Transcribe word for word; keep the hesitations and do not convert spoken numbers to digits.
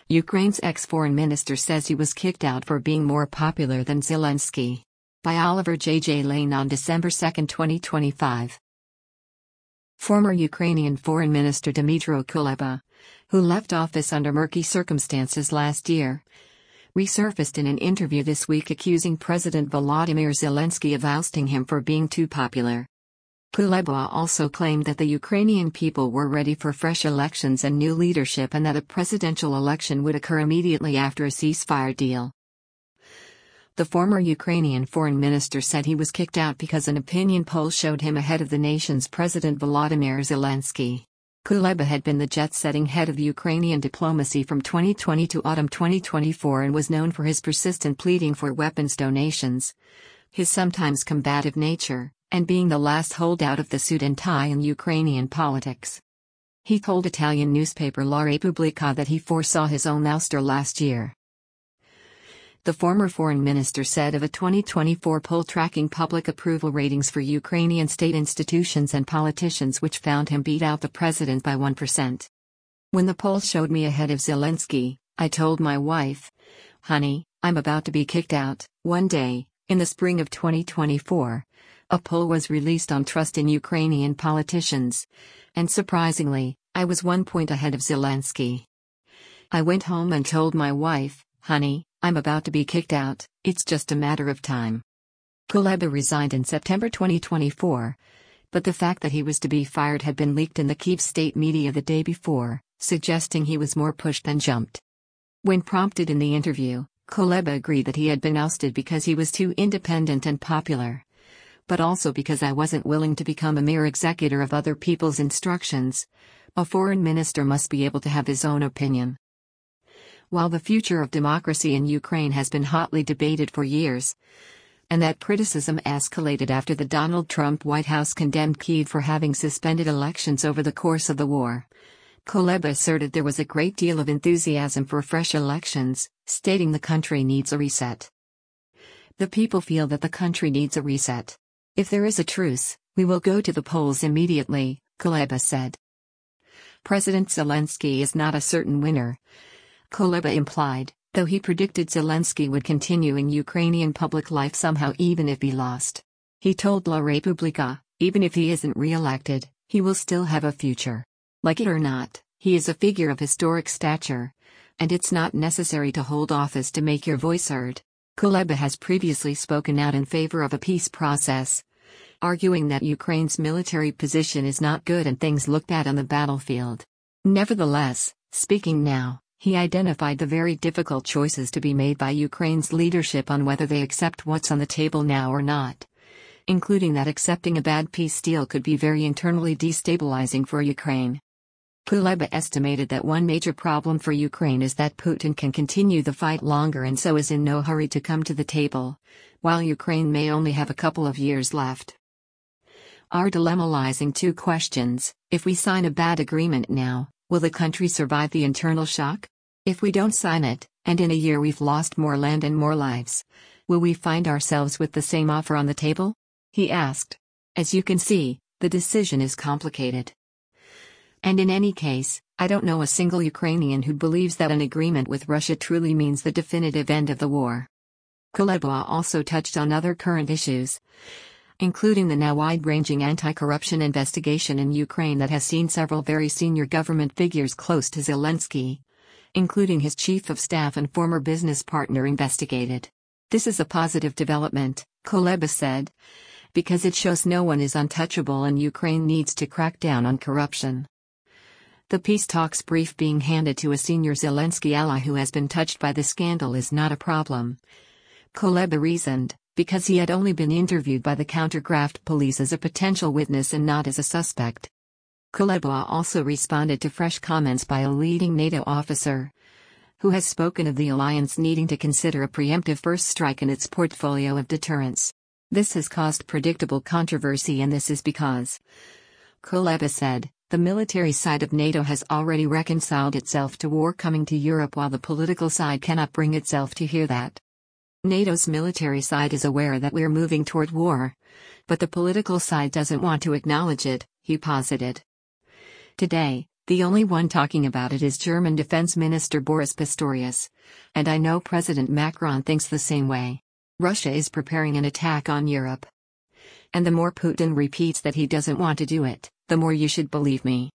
Ukraine's ex-foreign minister says he was kicked out for being more popular than Zelensky. By Oliver J J Lane on December second, twenty twenty-five. Former Ukrainian Foreign Minister Dmytro Kuleba, who left office under murky circumstances last year, resurfaced in an interview this week accusing President Volodymyr Zelensky of ousting him for being too popular. Kuleba also claimed that the Ukrainian people were ready for fresh elections and new leadership and that a presidential election would occur immediately after a ceasefire deal. The former Ukrainian foreign minister said he was kicked out because an opinion poll showed him ahead of the nation's President Volodymyr Zelensky. Kuleba had been the jet-setting head of Ukrainian diplomacy from twenty twenty to autumn twenty twenty-four and was known for his persistent pleading for weapons donations, his sometimes combative nature, and being the last holdout of the suit and tie in Ukrainian politics. He told Italian newspaper La Repubblica that he foresaw his own ouster last year. The former foreign minister said of a twenty twenty-four poll tracking public approval ratings for Ukrainian state institutions and politicians which found him beat out the president by one percent. When the poll showed me ahead of Zelensky, I told my wife, "Honey, I'm about to be kicked out." One day, in the spring of twenty twenty-four, a poll was released on trust in Ukrainian politicians, and surprisingly, I was one point ahead of Zelensky. I went home and told my wife, "Honey, I'm about to be kicked out, it's just a matter of time." Kuleba resigned in September twenty twenty-four, but the fact that he was to be fired had been leaked in the Kyiv state media the day before, suggesting he was more pushed than jumped. When prompted in the interview, Kuleba agreed that he had been ousted because he was too independent and popular. But also because I wasn't willing to become a mere executor of other people's instructions. A foreign minister must be able to have his own opinion. While the future of democracy in Ukraine has been hotly debated for years, and that criticism escalated after the Donald Trump White House condemned Kyiv for having suspended elections over the course of the war, Kuleba asserted there was a great deal of enthusiasm for fresh elections, stating the country needs a reset. The people feel that the country needs a reset. If there is a truce, we will go to the polls immediately, Kuleba said. President Zelensky is not a certain winner, Kuleba implied, though he predicted Zelensky would continue in Ukrainian public life somehow even if he lost. He told La Repubblica, even if he isn't re-elected, he will still have a future. Like it or not, he is a figure of historic stature, and it's not necessary to hold office to make your voice heard. Kuleba has previously spoken out in favor of a peace process, arguing that Ukraine's military position is not good and things look bad on the battlefield. Nevertheless, speaking now, he identified the very difficult choices to be made by Ukraine's leadership on whether they accept what's on the table now or not, including that accepting a bad peace deal could be very internally destabilizing for Ukraine. Kuleba estimated that one major problem for Ukraine is that Putin can continue the fight longer and so is in no hurry to come to the table, while Ukraine may only have a couple of years left. Our dilemma lies in two questions: if we sign a bad agreement now, will the country survive the internal shock? If we don't sign it, and in a year we've lost more land and more lives, will we find ourselves with the same offer on the table? He asked. As you can see, the decision is complicated. And in any case, I don't know a single Ukrainian who believes that an agreement with Russia truly means the definitive end of the war. Kuleba also touched on other current issues, including the now wide-ranging anti-corruption investigation in Ukraine that has seen several very senior government figures close to Zelensky, including his chief of staff and former business partner, investigated. This is a positive development, Kuleba said, because it shows no one is untouchable and Ukraine needs to crack down on corruption. The peace talks brief being handed to a senior Zelensky ally who has been touched by the scandal is not a problem, Kuleba reasoned, because he had only been interviewed by the countergraft police as a potential witness and not as a suspect. Kuleba also responded to fresh comments by a leading NATO officer, who has spoken of the alliance needing to consider a preemptive first strike in its portfolio of deterrence. This has caused predictable controversy, and this is because, Kuleba said, the military side of NATO has already reconciled itself to war coming to Europe while the political side cannot bring itself to hear that. NATO's military side is aware that we're moving toward war, but the political side doesn't want to acknowledge it, he posited. Today, The only one talking about it is German Defense Minister Boris Pistorius. And I know President Macron thinks the same way. Russia is preparing an attack on Europe. And the more Putin repeats that he doesn't want to do it, the more you should believe me.